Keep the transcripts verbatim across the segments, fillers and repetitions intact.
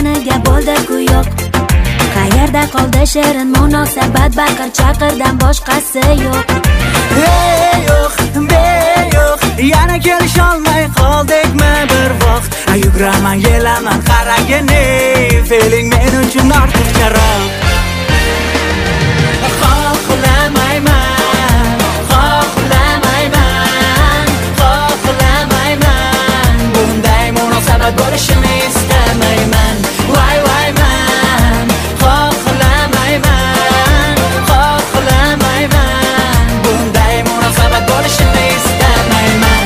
yoniga bo'ldi-ku yo'q. Qayerda qoldi shirin munosabat, baqir chaqirdan boshqasi yo'q. Hey yo'q, be yo'q, yana kelisholmay qoldikmi bir vaqt. Ayugraman, yelaman, qaragin, feeling men uchun ortiqcharoq. Xohlamayman, xohlamayman, xohlamayman, bunday munosabat bo'lishini istamayman. Voy voy man, xohlamayman, xohlamayman, bunday munosabat bo'lishini istamayman.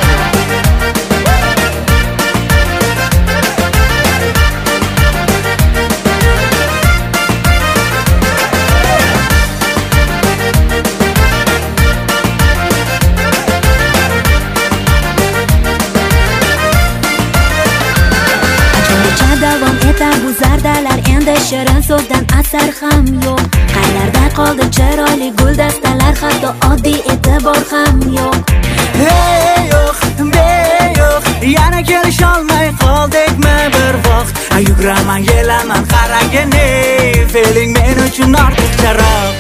Davom etar bu zardalar, endi shirin so'zdan asar ham yo'q. Qayerda qoldi chiroyli guldastalar, hatto oddiy e'tibor ham yo'q. Hey yo'q, be yo'q, yana kelisholmay qoldikmi bir vaqt. Ayugraman, yelaman, qaragin, feeling men uchun ortiqcharoq.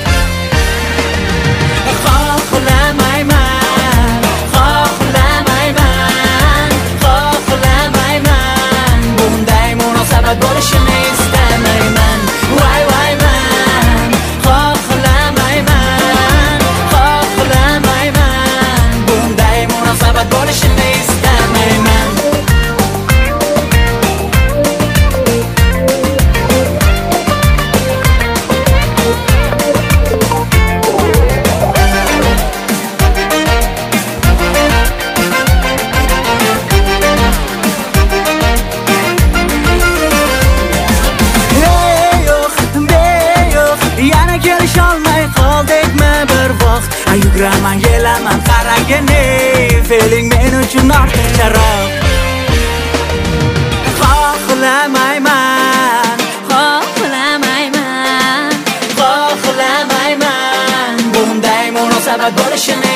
Xohlamayman, xohlamayman, xohlamayman, bunday munosabat bo'lishini istamayman. Voy voy man, xohlamayman, xohlamayman, bunday munosabat bo'lishini istamayman. Yana kelisholmay qoldikmi bir vaqt. Ayugraman, yelaman, qaragin, feeling men uchun ortiqcharoq. Xohlamayman, xohlamayman, xohlamayman, bunday munosabat bo'lishini